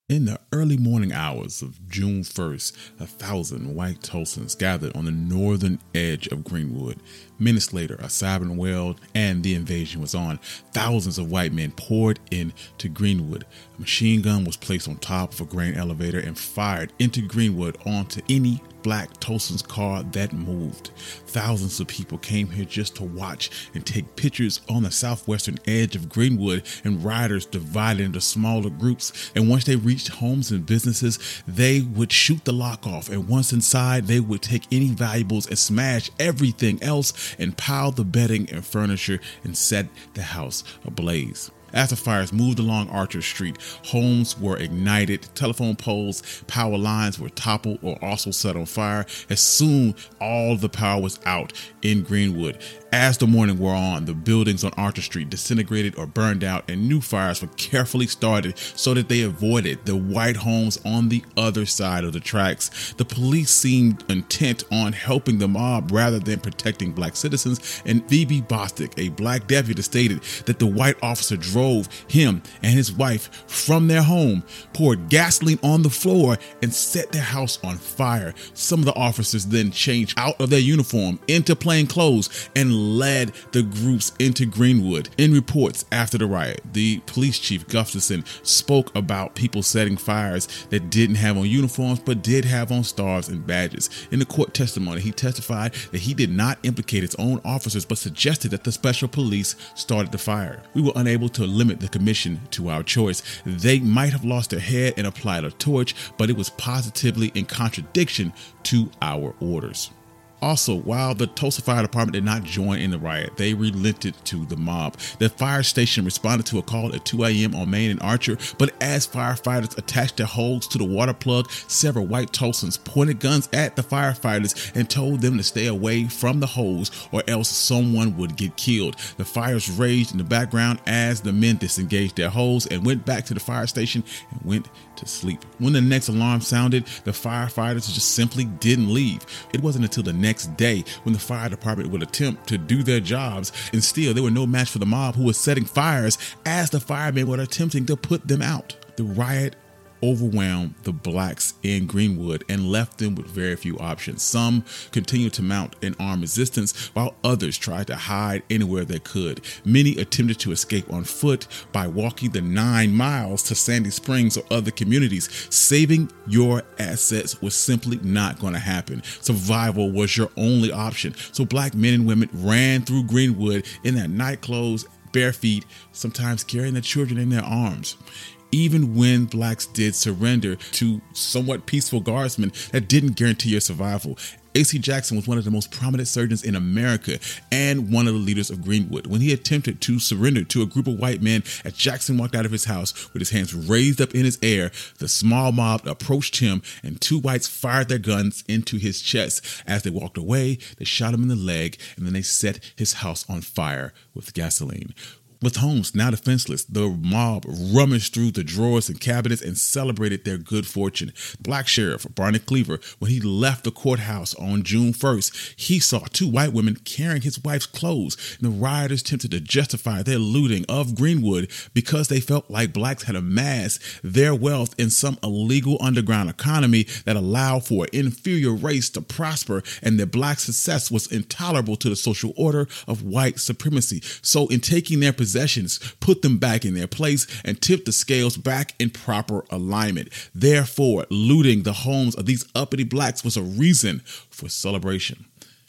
In the early morning hours of June 1st, 1,000 white Tulsans gathered on the northern edge of Greenwood. Minutes later, a siren wailed and the invasion was on. Thousands of white men poured into Greenwood. A machine gun was placed on top of a grain elevator and fired into Greenwood onto any black Tulsan's car that moved. Thousands of people came here just to watch and take pictures on the southwestern edge of Greenwood, and rioters divided into smaller groups. And once they reached homes and businesses, they would shoot the lock off. And once inside, they would take any valuables and smash everything else and pile the bedding and furniture and set the house ablaze. As the fires moved along Archer Street, homes were ignited, telephone poles, power lines were toppled or also set on fire. As soon all the power was out in Greenwood. As the morning wore on, the buildings on Archer Street disintegrated or burned out, and new fires were carefully started so that they avoided the white homes on the other side of the tracks. The police seemed intent on helping the mob rather than protecting black citizens, and Phoebe Bostic, a black deputy, stated that the white officer drove him and his wife from their home, poured gasoline on the floor, and set their house on fire. Some of the officers then changed out of their uniform into plain clothes and led the groups into Greenwood. In reports after the riot, the police chief Gustafson spoke about people setting fires that didn't have on uniforms but did have on stars and badges. In the court testimony, he testified that he did not implicate his own officers but suggested that the special police started the fire. We were unable to limit the commission to our choice. They might have lost their head and applied a torch, but it was positively in contradiction to our orders. Also, while the Tulsa Fire Department did not join in the riot, they relented to the mob. The fire station responded to a call at 2 a.m. on Main and Archer, but as firefighters attached their hose to the water plug, several white Tulsans pointed guns at the firefighters and told them to stay away from the hose or else someone would get killed. The fires raged in the background as the men disengaged their hose and went back to the fire station and went to sleep. When the next alarm sounded, the firefighters just simply didn't leave. It wasn't until the next day when the fire department would attempt to do their jobs, and still they were no match for the mob who was setting fires as the firemen were attempting to put them out. The riot overwhelmed the blacks in Greenwood and left them with very few options. Some continued to mount an armed resistance while others tried to hide anywhere they could. Many attempted to escape on foot by walking the 9 miles to Sandy Springs or other communities. Saving your assets was simply not going to happen. Survival was your only option. So black men and women ran through Greenwood in their night clothes, bare feet, sometimes carrying their children in their arms. Even when blacks did surrender to somewhat peaceful guardsmen, that didn't guarantee your survival. A.C. Jackson was one of the most prominent surgeons in America and one of the leaders of Greenwood. When he attempted to surrender to a group of white men as Jackson walked out of his house with his hands raised up in his air, the small mob approached him and 2 whites fired their guns into his chest. As they walked away, they shot him in the leg and then they set his house on fire with gasoline. With homes now defenseless, the mob rummaged through the drawers and cabinets and celebrated their good fortune. Black Sheriff Barney Cleaver, when he left the courthouse on June 1st, he saw 2 white women carrying his wife's clothes. And the rioters attempted to justify their looting of Greenwood because they felt like blacks had amassed their wealth in some illegal underground economy that allowed for an inferior race to prosper, and that black success was intolerable to the social order of white supremacy. So in taking their possessions, put them back in their place and tip the scales back in proper alignment. Therefore, looting the homes of these uppity blacks was a reason for celebration.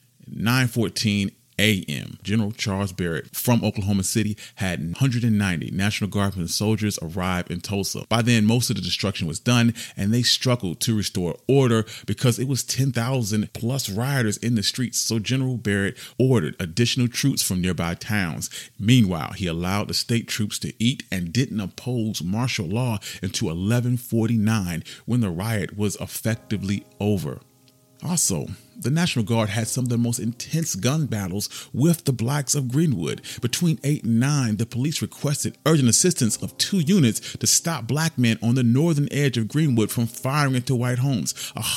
9:14 a.m. General Charles Barrett from Oklahoma City had 190 National Guardsmen and soldiers arrive in Tulsa. By then, most of the destruction was done, and they struggled to restore order because it was 10,000 plus rioters in the streets. So General Barrett ordered additional troops from nearby towns. Meanwhile, he allowed the state troops to eat and didn't oppose martial law until 11:49, when the riot was effectively over. Also, the National Guard had some of the most intense gun battles with the blacks of Greenwood. Between 8 and 9, the police requested urgent assistance of 2 units to stop black men on the northern edge of Greenwood from firing into white homes.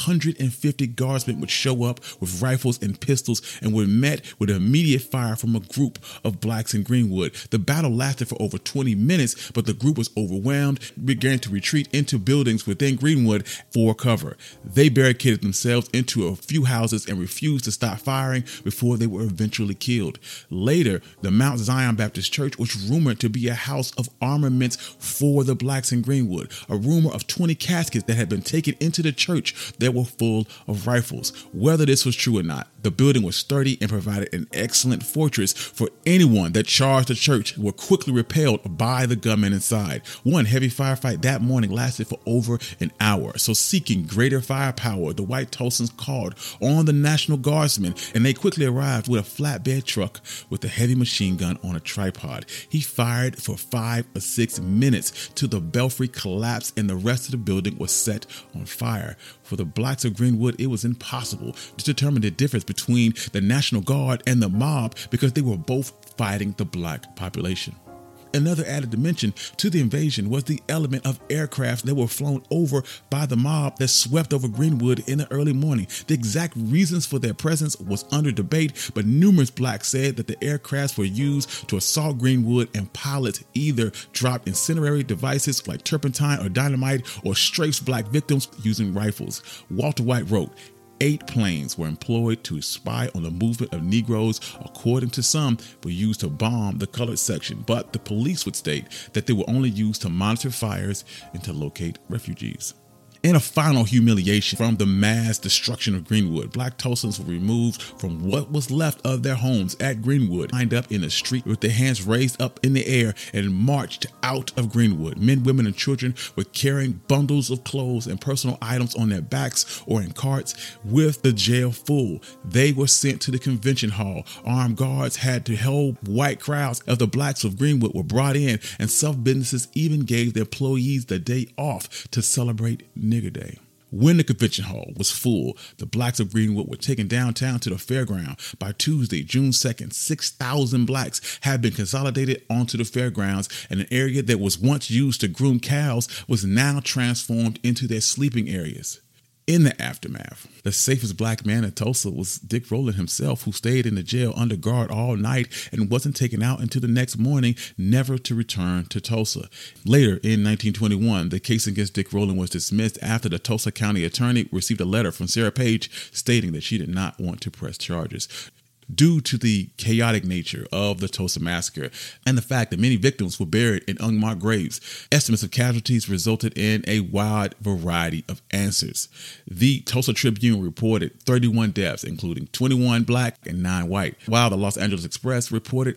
150 guardsmen would show up with rifles and pistols and were met with immediate fire from a group of blacks in Greenwood. The battle lasted for over 20 minutes, but the group was overwhelmed, began to retreat into buildings within Greenwood for cover. They barricaded themselves into a few houses and refused to stop firing before they were eventually killed. Later, the Mount Zion Baptist Church was rumored to be a house of armaments for the blacks in Greenwood. A rumor of 20 caskets that had been taken into the church that were full of rifles. Whether this was true or not, the building was sturdy and provided an excellent fortress for anyone that charged the church were quickly repelled by the gunmen inside. One heavy firefight that morning lasted for over an hour. So seeking greater firepower, the white Tulsans called on the National Guardsmen, and they quickly arrived with a flatbed truck with a heavy machine gun on a tripod. He fired for 5 or 6 minutes till the belfry collapsed and the rest of the building was set on fire. For the blacks of Greenwood, it was impossible to determine the difference between the National Guard and the mob because they were both fighting the black population. Another added dimension to the invasion was the element of aircraft that were flown over by the mob that swept over Greenwood in the early morning. The exact reasons for their presence was under debate, but numerous blacks said that the aircrafts were used to assault Greenwood and pilots either dropped incendiary devices like turpentine or dynamite or strafed black victims using rifles. Walter White wrote, 8 planes were employed to spy on the movement of Negroes. According to some, were used to bomb the colored section, but the police would state that they were only used to monitor fires and to locate refugees. In a final humiliation from the mass destruction of Greenwood, black Tulsans were removed from what was left of their homes at Greenwood, lined up in the street with their hands raised up in the air and marched out of Greenwood. Men, women, and children were carrying bundles of clothes and personal items on their backs or in carts with the jail full. They were sent to the convention hall. Armed guards had to hold white crowds of the blacks of Greenwood were brought in, and some businesses even gave their employees the day off to celebrate Nigger Day. When the convention hall was full, the blacks of Greenwood were taken downtown to the fairground. By Tuesday, June 2nd, 6,000 blacks had been consolidated onto the fairgrounds, and an area that was once used to groom cows was now transformed into their sleeping areas. In the aftermath, the safest black man in Tulsa was Dick Rowland himself, who stayed in the jail under guard all night and wasn't taken out until the next morning, never to return to Tulsa. Later, in 1921, the case against Dick Rowland was dismissed after the Tulsa County attorney received a letter from Sarah Page stating that she did not want to press charges. Due to the chaotic nature of the Tulsa massacre and the fact that many victims were buried in unmarked graves, estimates of casualties resulted in a wide variety of answers. The Tulsa Tribune reported 31 deaths, including 21 black and 9 white, while the Los Angeles Express reported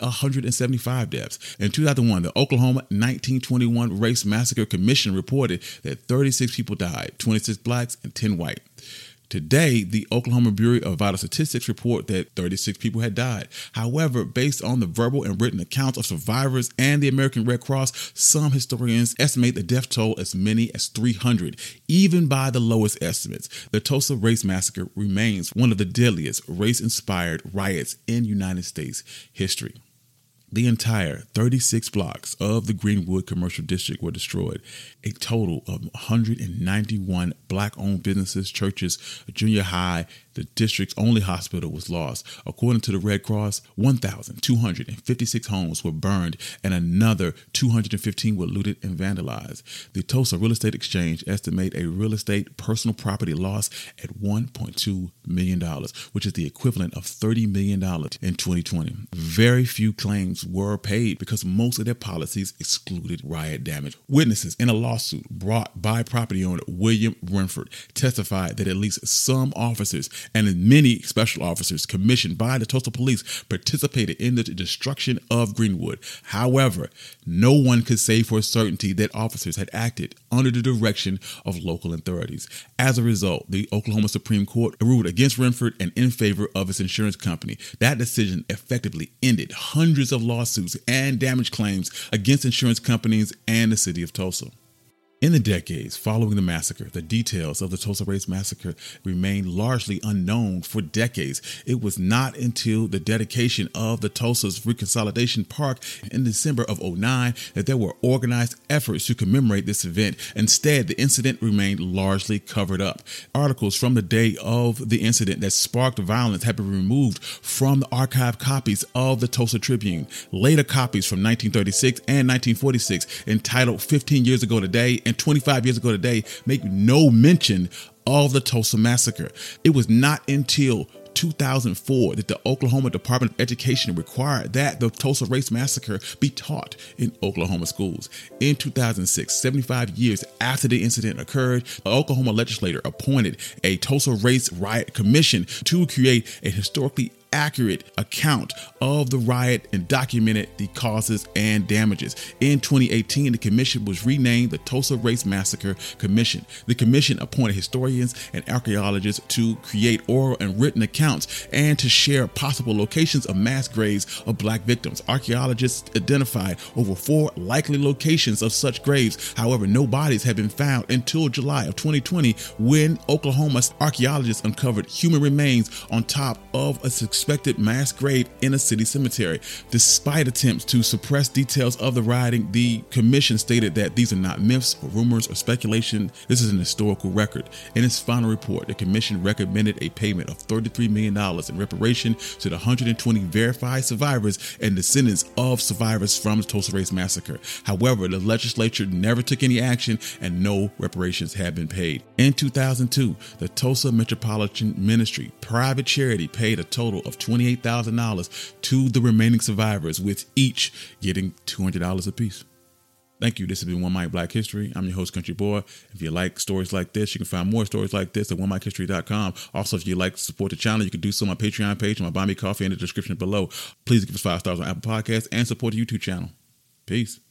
175 deaths. In 2001, the Oklahoma 1921 Race Massacre Commission reported that 36 people died, 26 blacks and 10 white. Today, the Oklahoma Bureau of Vital Statistics report that 36 people had died. However, based on the verbal and written accounts of survivors and the American Red Cross, some historians estimate the death toll as many as 300. Even by the lowest estimates, the Tulsa Race Massacre remains one of the deadliest race-inspired riots in United States history. The entire 36 blocks of the Greenwood Commercial District were destroyed. A total of 191 black-owned businesses, churches, a junior high, the district's only hospital was lost. According to the Red Cross, 1,256 homes were burned and another 215 were looted and vandalized. The Tulsa Real Estate Exchange estimate a real estate personal property loss at $1.2 million, which is the equivalent of $30 million in 2020. Very few claims were paid because most of their policies excluded riot damage. Witnesses in a lawsuit brought by property owner William Renford testified that at least some officers and many special officers commissioned by the Tulsa Police participated in the destruction of Greenwood. However, no one could say for certainty that officers had acted under the direction of local authorities. As a result, the Oklahoma Supreme Court ruled against Renford and in favor of its insurance company. That decision effectively ended hundreds of lawsuits and damage claims against insurance companies and the city of Tulsa. In the decades following the massacre, the details of the Tulsa Race Massacre remained largely unknown for decades. It was not until the dedication of the Tulsa's Reconsolidation Park in December of 2009 that there were organized efforts to commemorate this event. Instead, the incident remained largely covered up. Articles from the day of the incident that sparked violence have been removed from the archived copies of the Tulsa Tribune. Later copies from 1936 and 1946, entitled 15 Years Ago Today and 25 Years Ago Today, make no mention of the Tulsa Massacre. It was not until 2004 that the Oklahoma Department of Education required that the Tulsa Race Massacre be taught in Oklahoma schools. In 2006, 75 years after the incident occurred, the Oklahoma legislature appointed a Tulsa Race Riot Commission to create a historically accurate account of the riot and documented the causes and damages. In 2018, the commission was renamed the Tulsa Race Massacre Commission. The commission appointed historians and archaeologists to create oral and written accounts and to share possible locations of mass graves of Black victims. Archaeologists identified over 4 likely locations of such graves. However, no bodies had been found until July of 2020, when Oklahoma archaeologists uncovered human remains on top of a suspected mass grave in a city cemetery. Despite attempts to suppress details of the rioting, the commission stated that these are not myths or rumors or speculation. This is an historical record. In its final report, the commission recommended a payment of $33 million in reparation to the 120 verified survivors and descendants of survivors from the Tulsa Race Massacre. However, the legislature never took any action and no reparations have been paid. In 2002, the Tulsa Metropolitan Ministry private charity paid a total of $28,000 to the remaining survivors, with each getting $200 apiece. Thank you. This has been One Mic Black History. I'm your host, Country Boy. If you like stories like this, you can find more stories like this at OneMicHistory.com. Also, if you'd like to support the channel, you can do so on my Patreon page and my Buy Me Coffee in the description below. Please give us 5 stars on Apple Podcasts and support the YouTube channel. Peace.